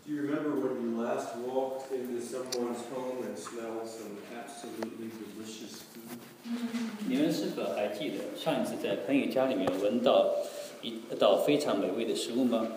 Do you remember when you last walked into someone's home and smelled some absolutely delicious food? 你们是否还记得上一次在朋友家里面闻到一道非常美味的食物吗？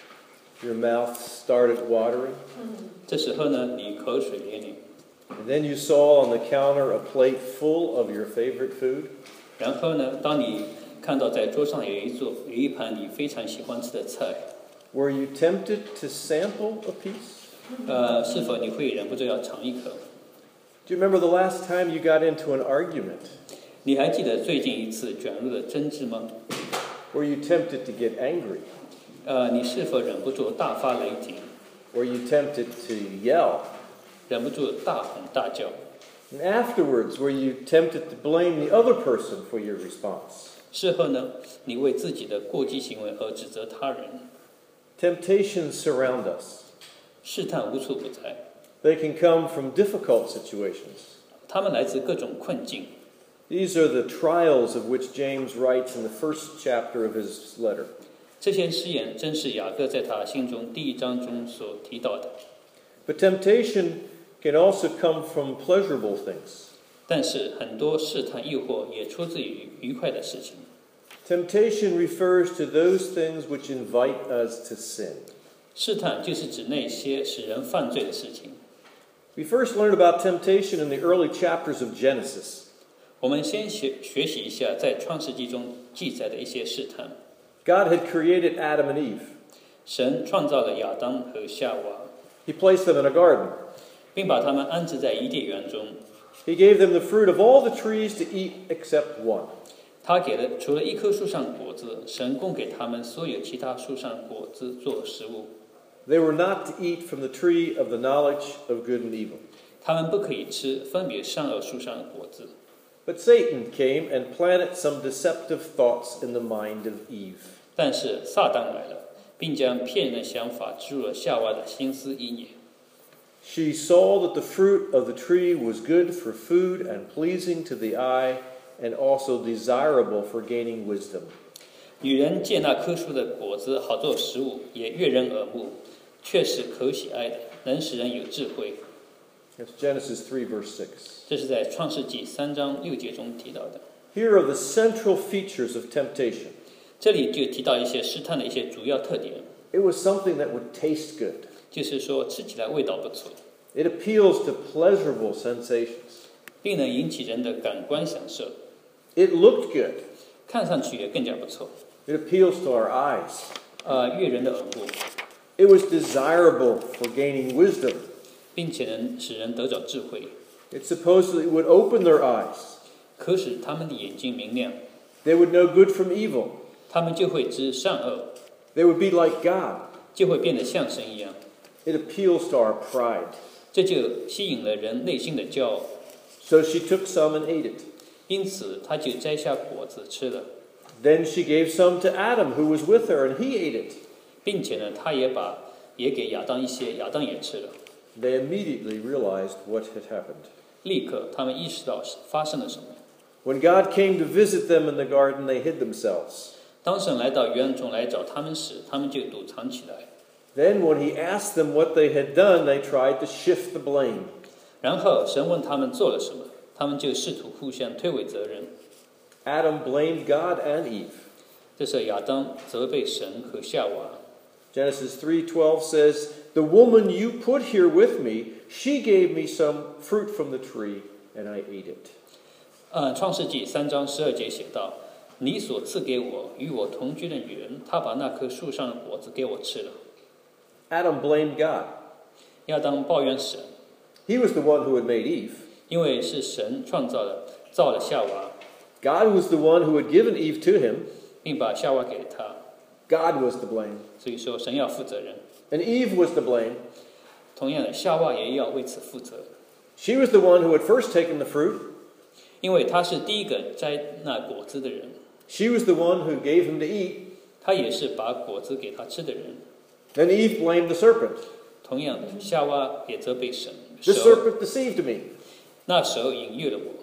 Your mouth started watering. 这时候呢，你口水连连。 And then you saw on the counter a plate full of your favorite food. 然后呢，当你看到在桌上有一盘你非常喜欢吃的菜， Were you tempted to sample a piece? 是否你会忍不住要尝一口？ Do you remember the last time you got into an argument? 你还记得最近一次卷入的争执吗？ Were you tempted to get angry? 你是否忍不住大发雷霆？ Were you tempted to yell? 忍不住大吼大叫？ And afterwards, were you tempted to blame the other person for your response? 事后呢，你为自己的过激行为而指责他人。 Temptations surround us. 试探无处不在， They can come from difficult situations. 他们来自各种困境。 These are the trials of which James writes in the first chapter of his letter. 这些试验正是雅各在他心中第一章中所提到的。 But temptation can also come from pleasurable things. 但是很多试探诱惑也出自于愉快的事情。 Temptation refers to those things which invite us to sin. 试探就是指那些使人犯罪的事情。 We first learned about temptation in the early chapters of Genesis. 我们先学习一下在创世纪中记载的一些试探。 God had created Adam and Eve. 神创造了亚当和夏娃， He placed them in a garden. 并把他们安置在伊甸园中。 He gave them the fruit of all the trees to eat except one. 他给了除了一棵树上果子，神供给他们所有其他树上果子做食物。 They were not to eat from the tree of the knowledge of good and evil. 他们不可以吃分别善恶树上的果子。 But Satan came and planted some deceptive thoughts in the mind of Eve. 但是撒旦来了，并将骗人的想法植入了夏娃的心思意念。 She saw that the fruit of the tree was good for food and pleasing to the eye and also desirable for gaining wisdom. 女人见那棵树的果子好做食物，也悦人耳目，确实可喜爱的，能使人有智慧。 That's Genesis 3, verse 6. 这是在创世纪3章6节中提到的。 Here are the central features of temptation. 这里就提到一些试探的一些主要特点， It was something that would taste good. 就是说吃起来味道不错， It appeals to pleasurable sensations. 并能引起人的感官享受， It looked good. 看上去也更加不错， It appeals to our eyes. 悦人的耳目， It was desirable for gaining wisdom. 并且能使人得着智慧， It supposedly would open their eyes. 可使他们的眼睛明亮， They would know good from evil. 他们就会知善恶， They would be like God. 就会变得像神一样。 It appeals to our pride. 这就吸引了人内心的骄傲， So she took some and ate it. 因此他就摘下果子吃了， Then she gave some to Adam, who was with her, and he ate it. 并且呢，他也给亚当一些，亚当也吃了。 They immediately realized what had happened. 立刻，他们意识到发生了什么。 When God came to visit them in the garden, they hid themselves. 当神来到园中来找他们时，他们就躲藏起来。 Then when he asked them what they had done, they tried to shift the blame. 然后神问他们做了什么，他们就试图互相推诿责任。 Adam blamed God and Eve. 这时亚当责备神和夏娃。 Genesis 3:12 says, "The woman you put here with me, she gave me some fruit from the tree, and I ate it." 创世纪3章12节写道：“你所赐给我与我同居的女人，她把那棵树上的果子给我吃了。” Adam blamed God. 亚当抱怨神， He was the one who had made Eve. 因为是神造了夏娃， God was the one who had given Eve to him. 并把夏娃给了他。 God was to blame. 所以说，神要负责任。 And Eve was to blame. 同样的，夏娃也要为此负责， She was the one who had first taken the fruit. 因为她是第一个摘那果子的人， She was the one who gave him to eat. 她也是把果子给他吃的人。 Then Eve blamed the serpent. 同样的，夏娃也责备神， The 蛇 serpent deceived me. 那蛇引诱了我。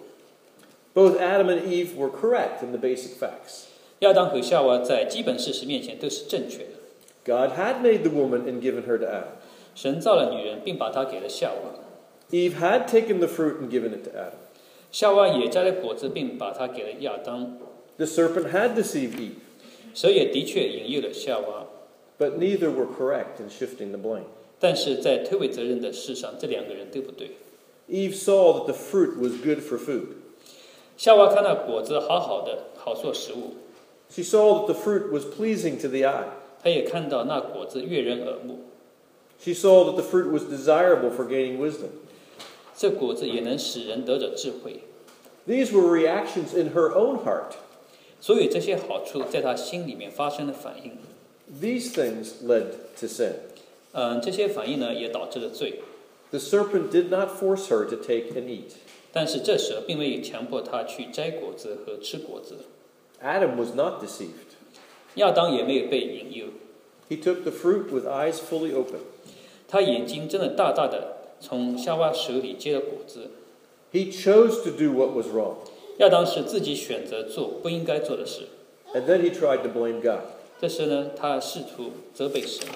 Both Adam and Eve were correct in the basic facts. 亚当和夏娃在基本事实面前都是正确的。 God had made the woman and given her to Adam. 神造了女人，并把她给了夏娃。 Eve had taken the fruit and given it to Adam. 夏娃也摘了果子，并把它给了亚当。 The serpent had deceived Eve. 蛇也的确引诱了夏娃。 But neither were correct in shifting the blame. 但是在推诿责任的事上，这两个人都不对。 Eve saw that the fruit was good for food. 夏娃看到果子好好的，好做食物。 She saw that the fruit was pleasing to the eye. 她也看到那果子悦人耳目。 She saw that the fruit was desirable for gaining wisdom. 这果子也能使人得着智慧。 These were reactions in her own heart. 所以这些好处在她心里面发生了反应。 These things led to sin. 这些反应呢，也导致了罪。 The serpent did not force her to take and eat. 但是这蛇并没有强迫她去摘果子和吃果子。 Adam was not deceived. 亚当也没有被引诱。 He took the fruit with eyes fully open. 他眼睛睁得大大的，从夏娃手里接了果子。 He chose to do what was wrong. 亚当是自己选择做不应该做的事。 And then he tried to blame God. 这时呢，他试图责备神。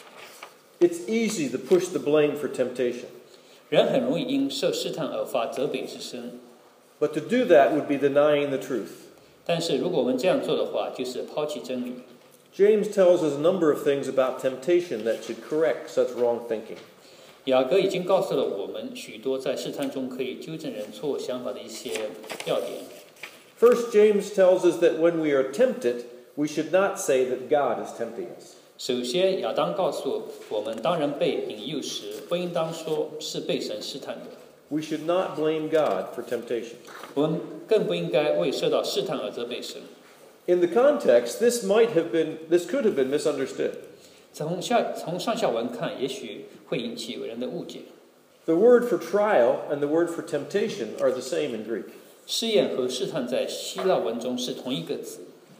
It's easy to push the blame for temptation. 人很容易因受试探而发责备之声。 But to do that would be denying the truth. 但是如果我们这样做的话，就是抛弃真理。 James tells us a number of things about temptation that should correct such wrong thinking. 雅各已经告诉了我们许多在试探中可以纠正人错误想法的一些要点。 First, James tells us that when we are tempted, we should not say that God is tempting us. 首先，亚当告诉我们，当人被引诱时，不应当说是被神试探的。 We should not blame God for temptation. 我们更不应该为受到试探而责备神。 In the context, this could have been misunderstood. 从上下文看，也许会引起有人的误解。 The word for trial and the word for temptation are the same in Greek. 试验和试探在希腊文中是同一个词。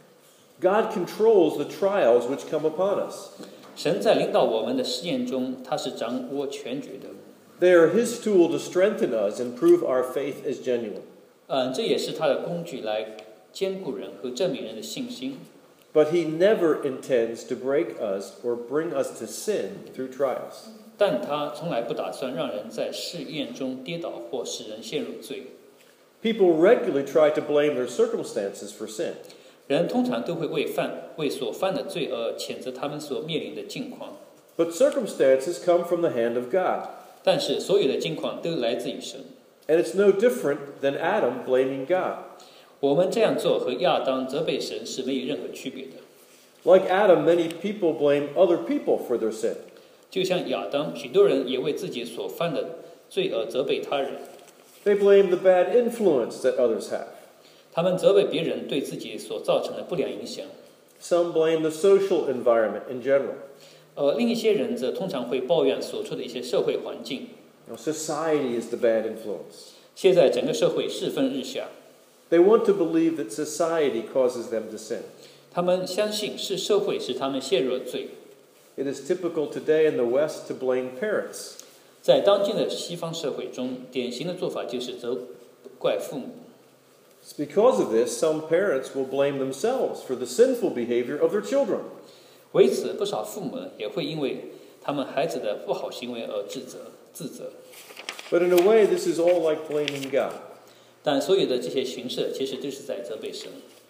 God controls the trials which come upon us. 神在领导我们的试验中，他是掌握全局的。 They are His tool to strengthen us and prove our faith is genuine. 这也是他的工具来坚固人和证明人的信心。 But He never intends to break us or bring us to sin through trials. 但他从来不打算让人在试验中跌倒或使人陷入罪。 People regularly try to blame their circumstances for sin. 人通常都会为所犯的罪而谴责他们所面临的境况。 But circumstances come from the hand of God. 但是所有的境况都来自于神。 And it's no different than Adam blaming God. 我们这样做和亚当责备神是没有任何区别的。 Like Adam, many people blame other people for their sin. 就像亚当，许多人也为自己所犯的罪而责备他人。 They blame the bad influence that others have. 他们责备别人对自己所造成的不良影响。 Some blame the social environment in general. 另一些人则通常会抱怨所处的一些社会环境。 Society is the bad influence. 现在整个社会世风日下。 They want to believe that society causes them to sin. 他们相信是社会使他们陷入了罪。 It is typical today in the West to blame parents. 在当今的西方社会中，典型的做法就是责怪父母。 It's because of this, some parents will blame themselves for the sinful behavior of their children. 为此，不少父母也会因为他们孩子的不好行为而自责。 But in a way, this is all like blaming God. 但所有的这些形式其实都是在责备神。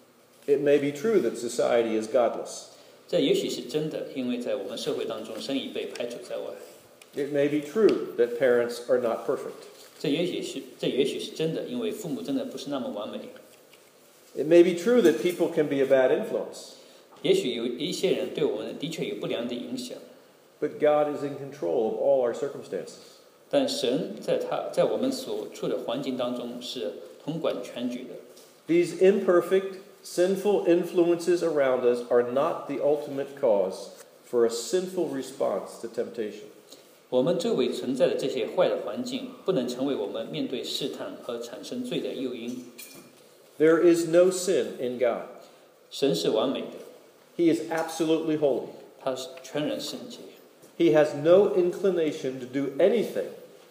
It may be true that society is godless. 这也许是真的，因为在我们社会当中，神已被排除在外。 It may be true that parents are not perfect. 这也许是真的，因为父母真的不是那么完美。 It may be true that people can be a bad influence. 也许有一些人对我们的确有不良的影响。 But God is in control of all our circumstances. 但神在我们所处的环境当中是统管全局的。 These imperfect, sinful influences around us are not the ultimate cause for a sinful response to temptation. 我们周围存在的这些坏的环境，不能成为我们面对试探而产生罪的诱因。 There is no sin in God. 神是完美的。 He is absolutely holy. 他是全然圣洁。 He has no inclination to do anything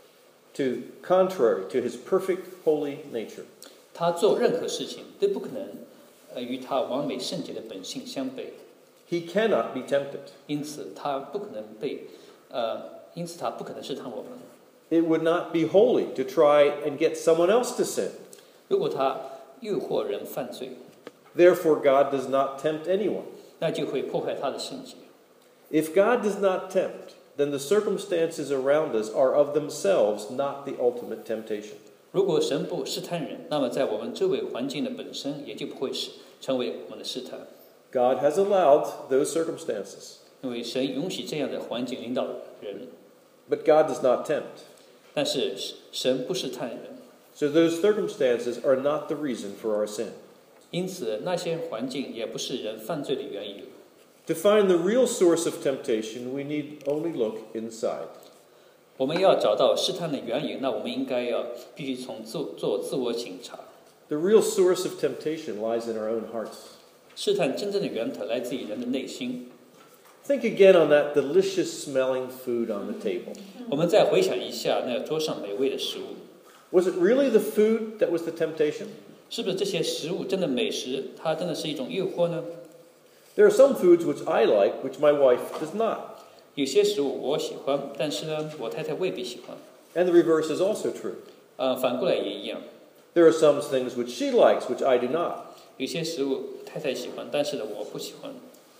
contrary to his perfect holy nature. 他做任何事情都不可能与他完美圣洁的本性相悖。 He cannot be tempted. 因此，他不可能被因此他不可能试探我们。 It would not be holy to try and get someone else to sin. 如果他诱惑人犯罪， Therefore, God does not tempt anyone. 那就会破坏他的圣洁。 If God does not tempt, then the circumstances around us are of themselves not the ultimate temptation. 如果神不试探人，那么在我们周围环境的本身也就不会成为我们的试探。 God has allowed those circumstances. 因为神允许这样的环境领导人， But God does not tempt. 但是神不试探人， So those circumstances are not the reason for our sin. 因此那些环境也不是人犯罪的缘由。 To find the real source of temptation, we need only look inside. 我们要找到试探的缘由，那我们必须做自我检查。 The real source of temptation lies in our own hearts. 试探真正的源头来自于人的内心。 Think again on that delicious smelling food on the table. 我们再回想一下那桌上美味的食物， Was it really the food that was the temptation? 是不是这些食物真的美食，它真的是一种诱惑呢？ There are some foods which I like, which my wife does not. 有些食物我喜欢，但是呢，我太太未必喜欢。 And the reverse is also true. 反过来也一样， There are some things which she likes, which I do not. 有些食物太太喜欢，但是呢，我不喜欢。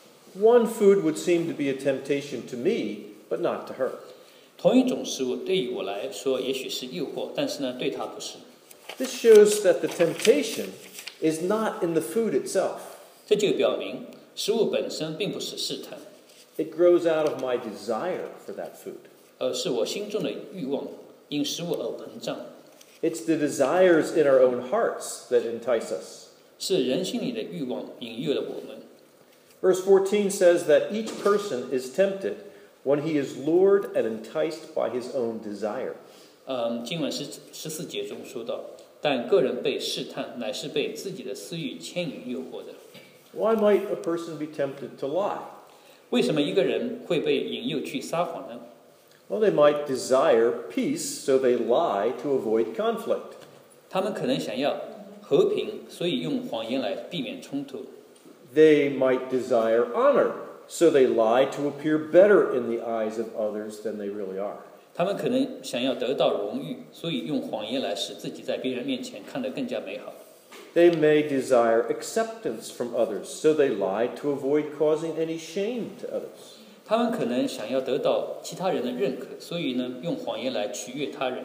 One food would seem to be a temptation to me, but not to her. 同一种食物对于我来说也许是诱惑，但是呢，对她不是。 This shows that the temptation is not in the food itself. 这就表明食物本身并不是试探， It grows out of my desire for that food. 而是我心中的欲望因食物而膨胀。 It's the desires in our own hearts that entice us. 是人心里的欲望引诱了我们。 Verse 14 says that each person is tempted when he is lured and enticed by his own desire. 经文14节中说到，但个人被试探，乃是被自己的私欲牵引诱惑的。 Why might a person be tempted to lie? 为什么一个人会被引诱去撒谎呢？ Well, they might desire peace, so they lie to avoid conflict. 他们可能想要和平，所以用谎言来避免冲突。 They might desire honor, so they lie to appear better in the eyes of others than they really are. 他们可能想要得到荣誉，所以用谎言来使自己在别人面前看得更加美好。 They may desire acceptance from others, so they lie to avoid causing any shame to others. 他们可能想要得到其他人的认可，所以呢，用谎言来取悦他人。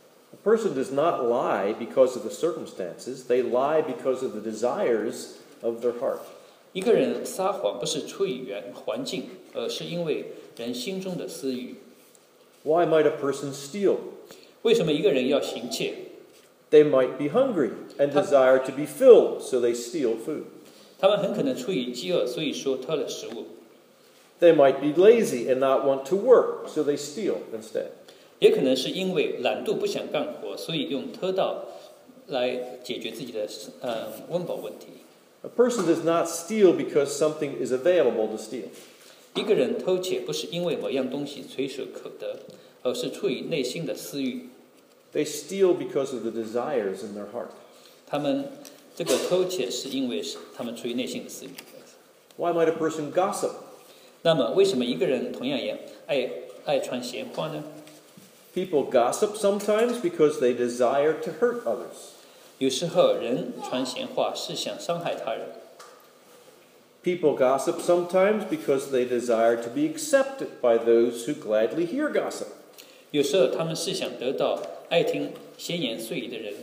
A person does not lie because of the circumstances, they lie because of the desires of their heart. 一个人撒谎不是出于环境，而是因为人心中的私欲。 Why might a person steal? 为什么一个人要行窃？ They might be hungry and desire to be filled, so they steal food. 他们很可能出于饥饿，所以说偷了食物。 They might be lazy and not want to work, so they steal instead. 也可能是因为懒惰不想干活，所以用偷盗来解决自己的温饱问题。 A person does not steal because something is available to steal. 一个人偷窃不是因为某样东西垂手可得，而是出于内心的私欲。 They steal because of the desires in their heart. 他们这个偷窃是因为他们出于内心的私欲。 Why might a person gossip? 那么，为什么一个人同样也爱传闲话呢？ People gossip sometimes because they desire to hurt others. 有时候人传闲话是想伤害他人。 People gossip sometimes because they desire to be accepted by those who gladly hear gossip. 有时候他们是想得到爱听闲言碎语的人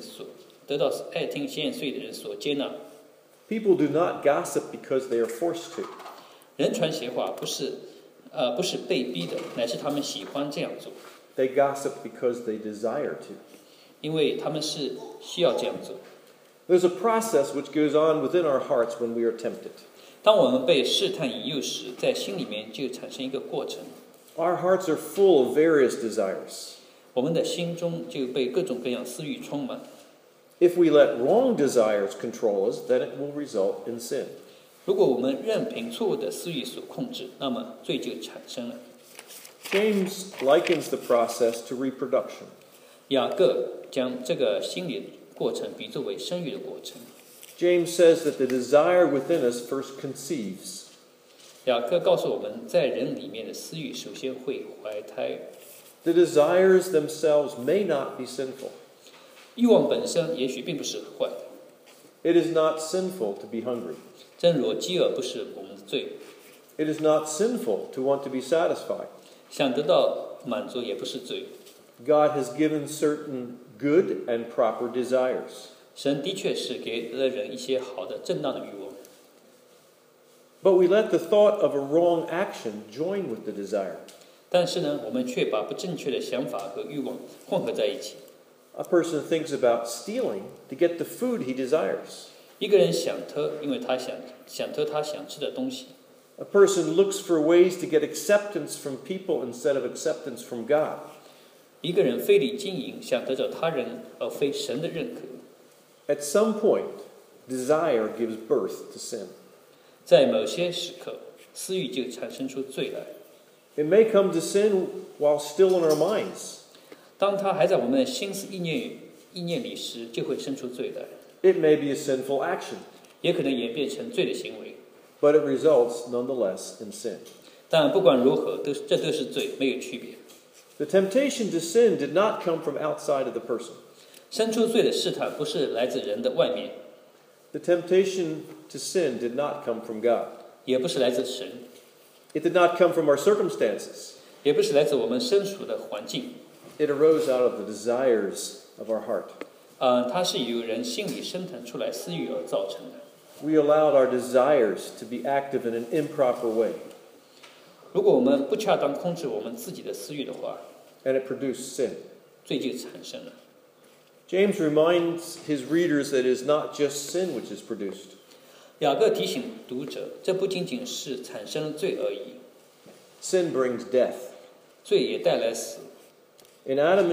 所接纳。 People do not gossip because they are forced to. 人传闲话不是被逼的，乃是他们喜欢这样做。 They gossip because they desire to. 因为他们是需要这样做。 There's a process which goes on within our hearts when we are tempted. 当我们被试探引诱时，在心里面就产生一个过程。 Our hearts are full of various desires. 我们的心中就被各种各样私欲充满。 If we let wrong desires control us, then it will result in sin. 如果我们任凭错误的私欲所控制，那么罪就产生了。 James likens the process to reproduction. 雅各将这个心理过程比作为生育的过程。 James says that the desire within us first conceives. 雅各告诉我们在人里面的私欲首先会怀胎。 The desires themselves may not be sinful. 欲望本身也许并不是坏的， It is not sinful to be hungry. 正如饥饿不是我们的罪， It is not sinful to want to be satisfied. 想得到满足也不是罪。 God has given certain good and proper desires. 神的确是给了人一些好的正当的欲望， But we let the thought of a wrong action join with the desire. 但是呢，我们却把不正确的想法和欲望混合在一起。 A person thinks about stealing to get the food he desires. 一个人想偷，因为他想偷他想吃的东西。 A person looks for ways to get acceptance from people instead of acceptance from God. 一个人费力经营，想得到他人而非神的认可。 At some point, desire gives birth to sin. 在某些时刻，私欲就产生出罪来。 It may come to sin while still in our minds. 当他还在我们的心思意念里时，就会生出罪来， It may be a sinful action, 也可能演变成罪的行为。 but it results nonetheless in sin. 但不管如何，这都是罪，没有区别。 The temptation to sin did not come from outside of the person. 生出罪的试探不是来自人的外面， The temptation to sin did not come from God. 也不是来自神， It did not come from our circumstances. 也不是来自我们身处的环境。 It arose out of the desires of our heart. 它是由人心里生腾出来私欲而造成的。 We allowed our desires to be active in an improper way, 如果我们不恰当控制我们自己的私欲的话， and it produced sin. 罪就产生了。 James reminds his readers that it is not just sin which is produced. 雅各提醒读者，这不仅仅是产生了罪而已， Sin brings death. 罪也带来死。 In Adam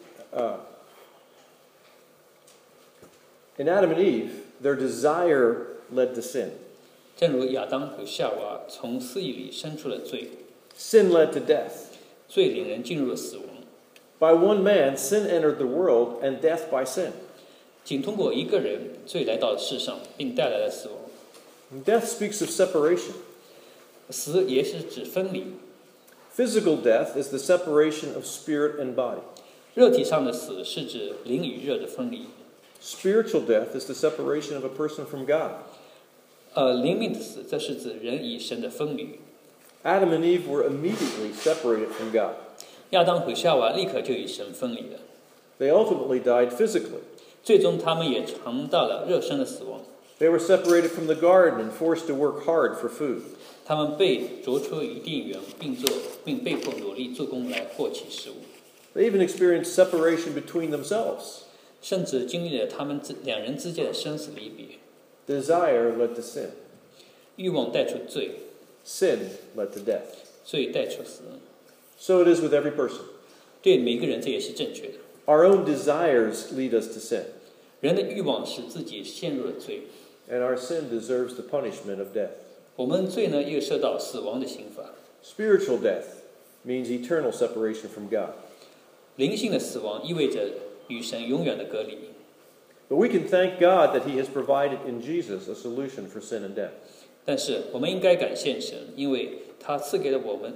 and Eve, their desire led to sin. 正如亚当和夏娃从私欲里生出了罪， Sin led to death. 罪领人进入了死亡。 By one man, sin entered the world, and death by sin. 仅通过一个人，罪来到了世上，并带来了死亡。 And death speaks of separation. 死也是指分离， Physical death is the separation of spirit and body. 肉体上的死是指灵与热的分离， Spiritual death is the separation of a person from God. 灵命的死则是指人与神的分离。 Adam and Eve were immediately separated from God. 亚当和夏娃立刻就与神分离了， They ultimately died physically. 最终他们也尝到了肉身的死亡。 They were separated from the garden and forced to work hard for food. 他们被逐出伊甸园，并被迫努力做工来获取食物， They even experienced separation between themselves. 甚至经历了他们两人之间的生死离别。 Desire led to sin. 欲望带出罪， Sin led to death. 罪带出死。 So it is with every person. 对每个人这也是正确的。 Our own desires lead us to sin, 人的欲望使自己陷入了罪， and our sin deserves the punishment of death. 我们罪呢又受到死亡的刑罚。 Spiritual death means eternal separation from God. 灵性的死亡意味着与神永远的隔离。 But we can thank God that He has provided in Jesus a solution for sin and death. 但是我们应该感谢神，因为他赐给了我们，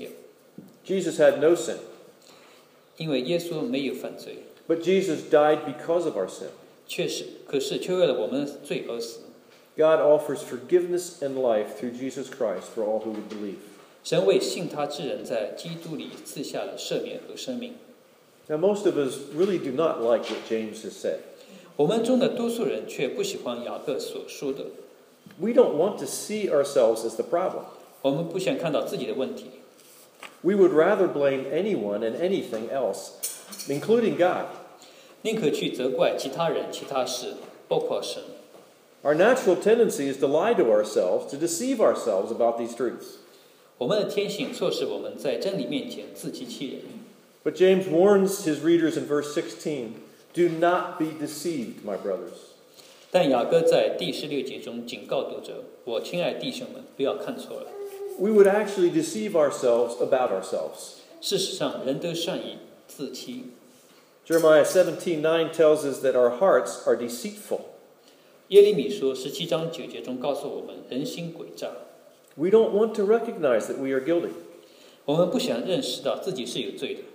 Jesus had no sin, 因为耶稣没有犯罪， but Jesus died because of our sin. 可是却为了我们的罪而死。 God offers forgiveness and life through Jesus Christ for all who would believe. 神为信他之人在基督里赐下了赦免和生命。 Now, most of us really do not like what James has said. 我们中的多数人却不喜欢雅各所说的， We don't want to see ourselves as the problem. 我们不想看到自己的问题， We would rather blame anyone and anything else, including God. 宁可去责怪其他人、其他事，包括神。 Our natural tendency is to lie to ourselves, to deceive ourselves about these truths. 我们的天性促使我们在真理面前自欺欺人。 But James warns his readers in verse 16, do not be deceived, my brothers. 但雅各在第16节中警告读者：“我亲爱弟兄们，不要看错了。 We would actually deceive ourselves about ourselves. 事实上，人都善于自欺。 Jeremiah 17:9 tells us that our hearts are deceitful. 耶利米书17章9节中告诉我们，人心诡诈。 We don't want to recognize that we are guilty. 我们不想认识到自己是有罪的。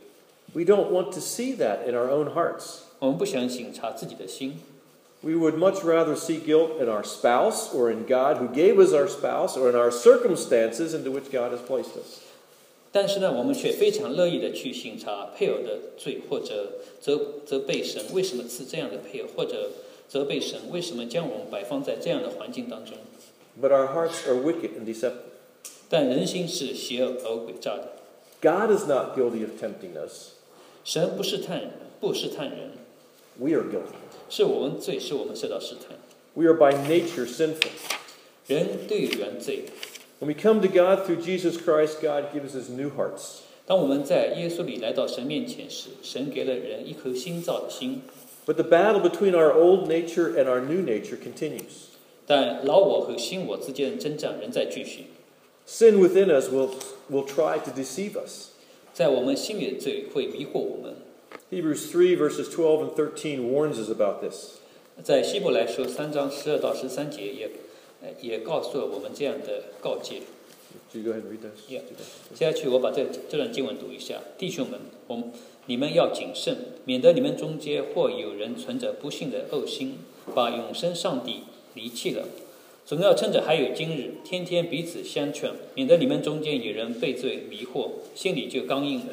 We don't want to see that in our own hearts. 我们不想省察自己的心。 We would much rather see guilt in our spouse or in God who gave us our spouse or in our circumstances into which God has placed us. 但是呢，我们却非常乐意的去省察配偶的罪，或者责备神为什么赐这样的配偶，或者责备神为什么将我们摆放在这样的环境当中。 But our hearts are wicked and deceptive. 但人心是邪恶而诡诈的。 God is not guilty of tempting us. 神不试探人， We are guilty. 是我们罪，是我们受到试探。 We are by nature sinful. 人都有原罪。 When we come to God through Jesus Christ, God gives us new hearts. 当我们在耶稣里来到神面前时，神给了人一颗新造的心。 But the battle between our old nature and our new nature continues. 但老我和新我之间的征战仍在继续。 Sin within us will try to deceive us. 在我们心里的罪会迷惑我们。 Hebrews 3 verses 12 and 13 warns us about this. 在希伯来书3章12到13节也告诉了我们这样的告诫。 Do you go ahead and read this? Yeah. 接下去我把这段经文读一下。弟兄们，你们要谨慎，免得你们中间或有人存着不幸的恶心，把永生上帝离弃了。总要趁着还有今日，天天彼此相劝，免得你们中间有人被罪迷惑，心里就刚硬了。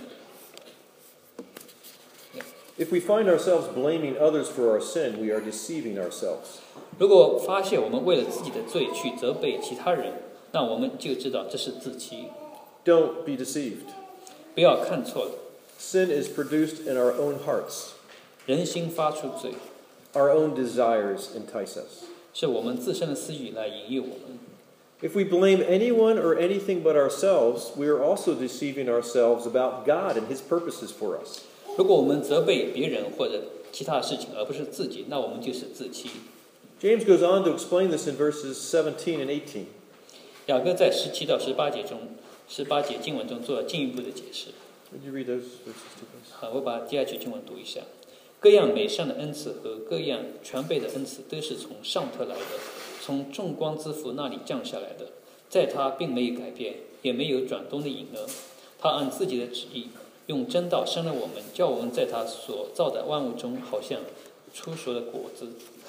If we find ourselves blaming others for our sin, we are deceiving ourselves. 如果发现我们为了自己的罪去责备其他人，那我们就知道这是自欺。 Don't be deceived. 不要看错了。 Sin is produced in our own hearts. 人心发出罪。 Our own desires entice us. 是我们自身的私欲来引诱我们。 If we blame anyone or anything but ourselves, we are also deceiving ourselves about God and His purposes for us. 如果我们责备别人或者其他事情，而不是自己，那我们就是自欺。 James goes on to explain this in verses 17 and 18. 雅各在17到18节经文中做了进一步的解释。 Would you read those verses to us? 好，我把接下去经文读一下。各样美善的恩赐和各样全备的恩赐都是从上头来的，从众光之父那里降下来的，在他并没有改变，也没有转动的影儿。他按自己的旨意，用真道生了我们，叫我们在他所造的万物中，好像初熟的果子。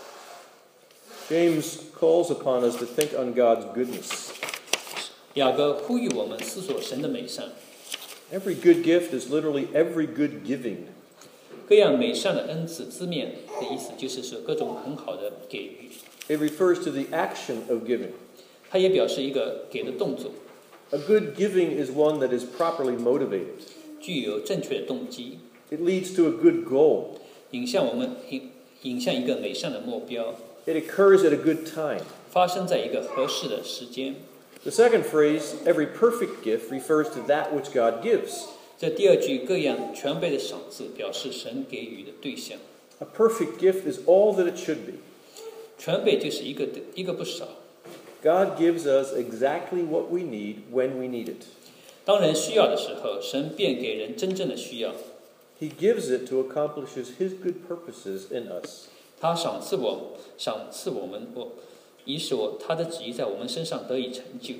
James calls upon us to think on God's goodness. 雅各呼吁我们思索神的美善。 Every good gift is literally every good giving. 各样美善的恩赐字面的意思就是说各种很好的给予。 It refers to the action of giving. 它也表示一个给的动作。 A good giving is one that is properly motivated. 具有正确的动机。 It leads to a good goal. 引向一个美善的目标。 It occurs at a good time. 发生在一个合适的时间。 The second phrase, every perfect gift, refers to that which God gives. 这第二句各样全备的赏赐表示神给予的对象。 A perfect gift is all that it should be. 全备就是一个不少。 God gives us exactly what we need when we need it. 当人需要的时候，神便给人真正的需要。 He gives it to accomplish His good purposes in us. 他赏赐我们，以使他的旨意在我们身上得以成就。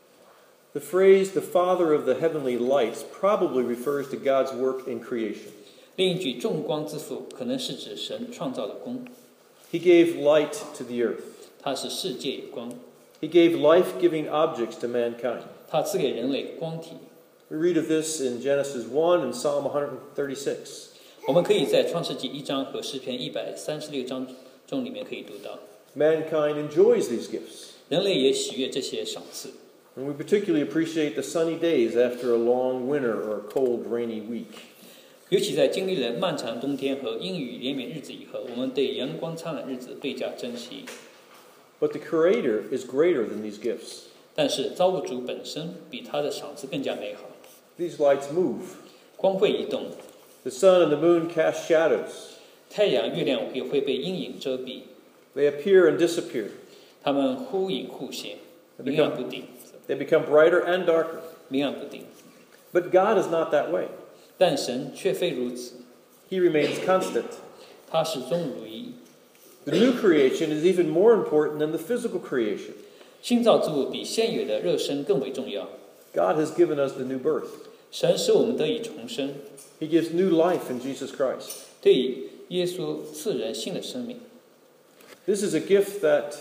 The phrase, the Father of the heavenly lights, probably refers to God's work in creation. 另一句众光之父可能是指神创造的光。 He gave light to the earth. 他使世界有光。 He gave life-giving objects to mankind. 他赐给人类光体。 We read of this in Genesis 1 and Psalm 136. 我们可以在创世纪1章和诗篇136章中里面可以读到。 Mankind enjoys these gifts. 人类也喜悦这些赏赐。 And we particularly appreciate the sunny days after a long winter or a cold, rainy week. 尤其在经历了漫长冬天和阴雨连绵日子以后，我们对阳光灿烂日子倍加珍惜。 But the Creator is greater than these gifts. 但是造物主本身比他的赏赐更加美好。 These lights move. 光会移动。 The sun and the moon cast shadows. 太阳、月亮也会被阴影遮蔽。 They appear and disappear. 它们忽隐忽现，明暗不定。 They become brighter and darker. 明暗不定。 But God is not that way. 但神却非如此。 He remains constant. 他始终如一。 The new creation is even more important than the physical creation. 新造之物比现有的肉身更为重要。 God has given us the new birth. 神使我们得以重生， He gives new life in Jesus Christ. 对耶稣赐人新的生命。 This is a gift that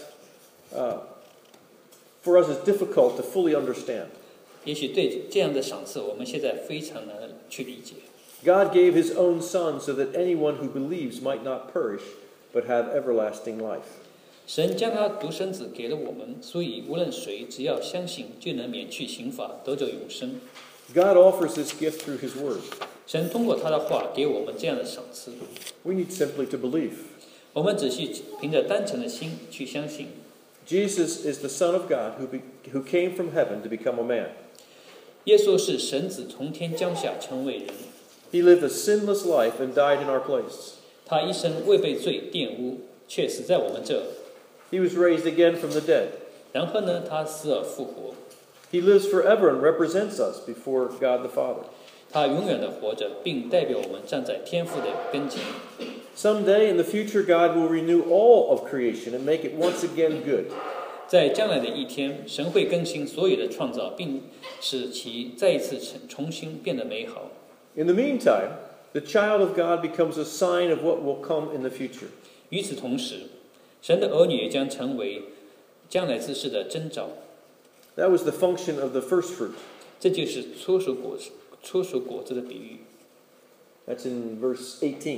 for us is difficult to fully understand. 也许对这样的赏赐，我们现在非常难去理解。 God gave his own Son so that anyone who believes might not perish, but have everlasting life. 神将他独生子给了我们，所以无论谁只要相信，就能免去刑罚，得着永生。 God offers this gift through his word. 神通过他的话给我们这样的赏赐， We need simply to believe. 我们只需凭着单纯的心去相信。 Jesus is the Son of God who came from heaven to become a man. 耶稣是神子从天降下成为人， He lived a sinless life and died in our place. 他一生未被罪玷污，却死在我们这。 He was raised again from the dead. 然后呢，他死而复活， He lives forever and represents us before God the Father. 他永远的活着，并代表我们站在天父的跟前。 Someday in the future, God will renew all of creation and make it once again good. 在将来的一天，神会更新所有的创造，并使其再一次重新变得美好。 In the meantime, the child of God becomes a sign of what will come in the future. 与此同时，神的儿女也将成为将来之事的征兆。 That was the function of the first fruit. 这就是初熟果子的比喻。 That's in verse 18.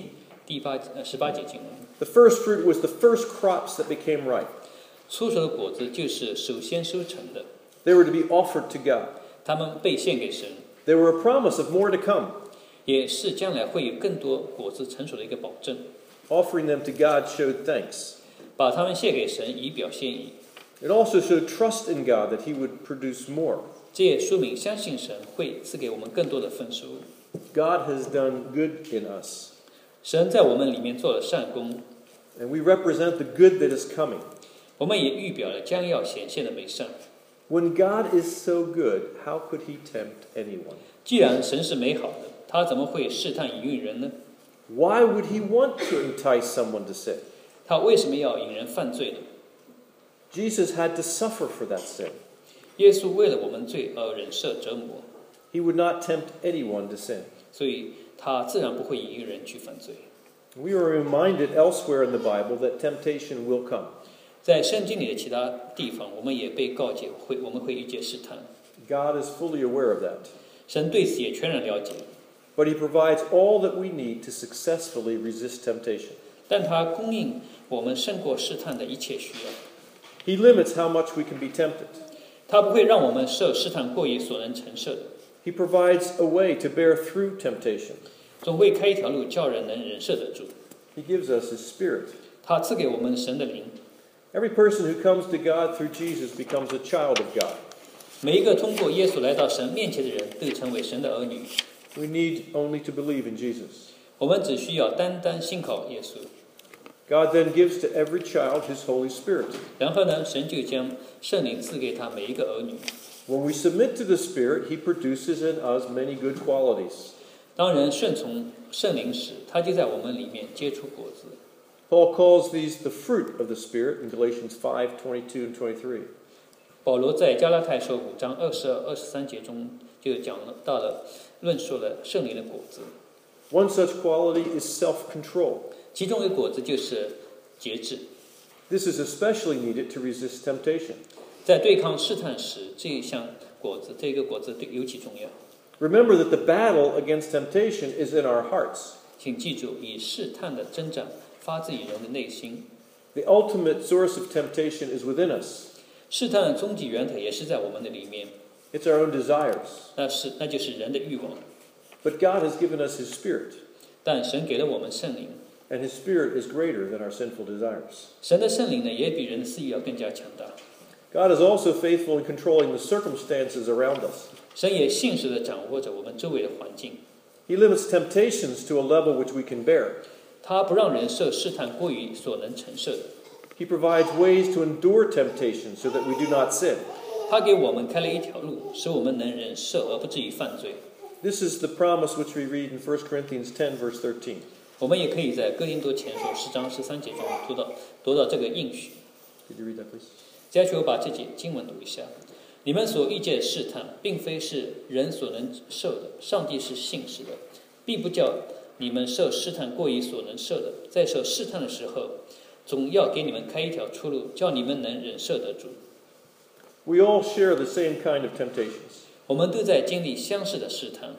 18节经文， The first fruit was the first crops that became ripe. 初熟的果子就是首先收成的， They were to be offered to God. 它们被献给神， They were a promise of more to come. 也是将来会有更多果子成熟的一个保证。 Offering them to God showed thanks. 把它们献给神，以表谢意。 It also showed trust in God that he would produce more. 这也说明相信神会赐给我们更多的丰收。 God has done good in us, 神在我们里面做了善功， and we represent the good that is coming. 我们也预表了将要显现的美善。 When God is so good, how could he tempt anyone? 既然神是美好的，他怎么会试探引诱人呢？ Why would he want to entice someone to sin? 他为什么要引人犯罪呢？ Jesus had to suffer for that sin. 耶稣为了我们罪而忍受折磨， He would not tempt anyone to sin. 所以他自然不会引诱人去犯罪。 We are reminded elsewhere in the Bible that temptation will come. 在圣经里的其他地方，我们也被告诫我们会遇见试探。 God is fully aware of that. 神对此也全然了解， But he provides all that we need to successfully resist temptation. 但他供应我们胜过试探的一切需要。 He limits how much we can be tempted. 他不会让我们受试探过于所能承受的， He provides a way to bear through temptation. 总会开一条路叫人能忍受得住。 He gives us his Spirit. 他赐给我们神的灵， Every person who comes to God through Jesus becomes a child of God. 每一个通过耶稣来到神面前的人都成为神的儿女。 We need only to believe in Jesus. 我们只需要单单信靠耶稣， God then gives to every child his Holy Spirit. 然后呢，神就将圣灵赐给他每一个儿女。 When we submit to the Spirit, he produces in us many good qualities. 当人顺从圣灵时，他就在我们里面结出果子。 Paul calls these the fruit of the Spirit in Galatians 5:22 and 23. 保罗在加拉太书5章22、23节中就讲到了论述了圣灵的果子， One such quality is self-control. 其中一个果子就是节制。 This is especially needed to resist temptation. 在对抗试探时，这一个果子对尤其重要。 Remember that the battle against temptation is in our hearts. 请记住，以试探的征战发自于人的内心。 The ultimate source of temptation is within us. 试探的终极源头也是在我们的里面， It's our own desires. 那就是人的欲望。 But God has given us his Spirit, 但神给了我们圣灵， and his Spirit is greater than our sinful desires. 神的圣灵呢，也比人的私欲要更加强大。 God is also faithful in controlling the circumstances around us. 神也信实地掌握着我们周围的环境， He limits temptations to a level which we can bear. 他不让人受试探过于所能承受的。 He provides ways to endure temptation so that we do not sin. 他给我们开了一条路，使我们能忍受而不至于犯罪。 This is the promise which we read in 1 Corinthians 10, verse 13. 我们也可以在哥林多前书10章13节中读到这个应许。 Could you read that, please? 接下去我把这节经文读一下。 你们所遇见的试探，并非是人所能受的，上帝是信实的，必不叫你们受试探过于所能受的。在受试探的时候，总要给你们开一条出路，叫你们能忍受得住。 We all share the same kind of temptations. 我们都在经历相似的试探，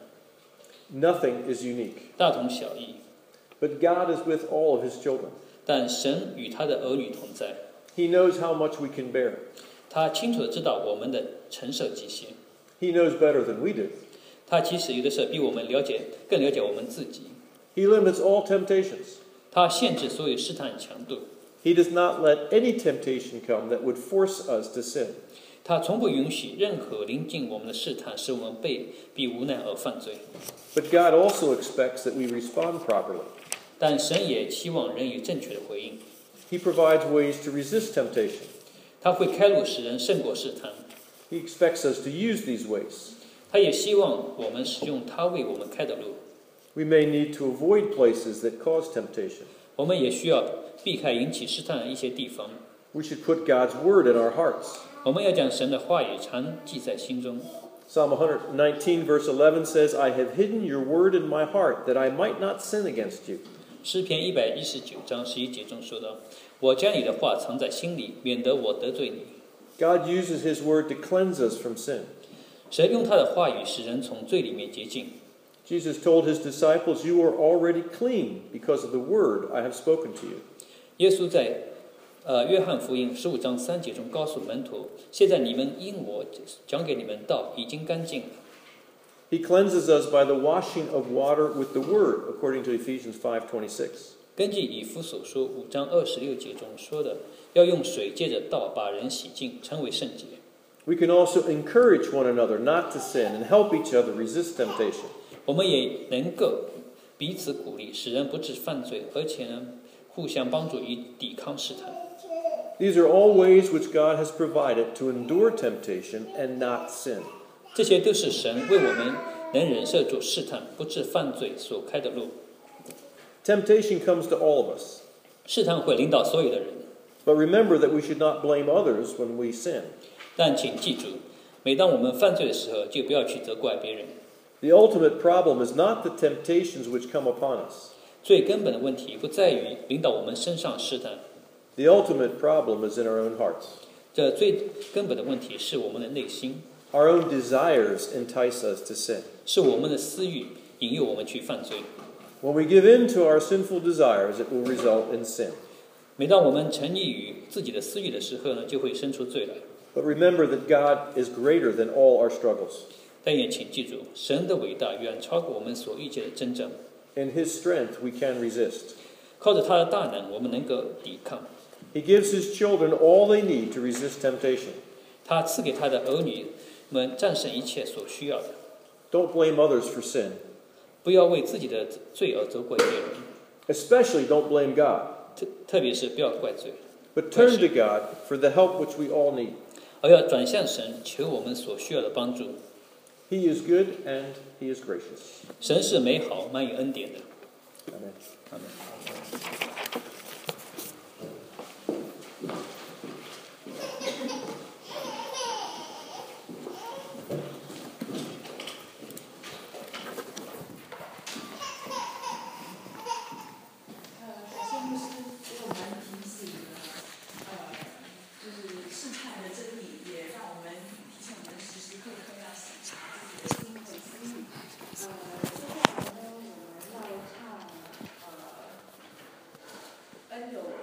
Nothing is unique. 大同小异。 But God is with all of his children. 但神与他的儿女同在， He knows how much we can bear. 他清楚地知道我们的承受极限。 He knows better than we do. 他其实有的时候比我们更了解我们自己。 He limits all temptations. 他限制所有试探强度。 He does not let any temptation come that would force us to sin. 他从不允许任何临近我们的试探使我们被逼无奈而犯罪。 But God also expects that we respond properly. 但神也期望人有正确的回应。 He provides ways to resist temptation. 他会开路使人胜过试探。 He expects us to use these ways. 他也希望我们使用他为我们开的路。 We may need to avoid places that cause temptation. 我们也需要避开引起试探的一些地方。 We should put God's word in our hearts. 我们要将神的话语常记在心中。 Psalm 119 verse 11 says, I have hidden your word in my heart that I might not sin against you. 诗篇119章11节中说道：“我将你的话藏在心里，免得我得罪你。” God uses his word to cleanse us from sin. 神用他的话语使人从罪里面洁净。 Jesus told his disciples, you are already clean because of the word I have spoken to you. 耶稣在约翰福音15章3节中告诉门徒：“现在你们因我讲给你们道已经干净了。” He cleanses us by the washing of water with the word, according to Ephesians 5:26. 根据以弗所书5章26节中说的，要用水借着道把人洗净，成为圣洁。 We can also encourage one another not to sin and help each other resist temptation. 我们也能够彼此鼓励，使人不致犯罪，而且呢，互相帮助以抵抗试探。 These are all ways which God has provided to endure temptation and not sin. 这些都是神为我们能忍受住试探，不致犯罪所开的路。 Temptation comes to all of us. 试探会领导所有的人， But remember that we should not blame others when we sin. 但请记住，每当我们犯罪的时候，就不要去责怪别人。 The ultimate problem is not the temptations which come upon us. 最根本的问题不在于领导我们身上试探， The ultimate problem is in our own hearts. 这最根本的问题是我们的内心， Our own desires entice us to sin. 是我们的私欲引诱我们去犯罪。 When we give in to our sinful desires, it will result in sin. 每当我们沉溺于自己的私欲的时候呢，就会生出罪来。 But remember that God is greater than all our struggles. 但也请记住，神的伟大远超过我们所遇见的征战。 In His strength, we can resist. 靠着他的大能，我们能够抵抗。 He gives His children all they need to resist temptation. 他赐给他的儿女们战胜一切所需要的。 Don't blame others for sin. 不要为自己的罪而责怪别人， Especially don't blame God. 特别是不要怪罪， But turn to God for the help which we all need. 而要转向神，求我们所需要的帮助。 He is good and He is gracious. 神是美好、满有恩典的。 Amen. 阿们。 恩有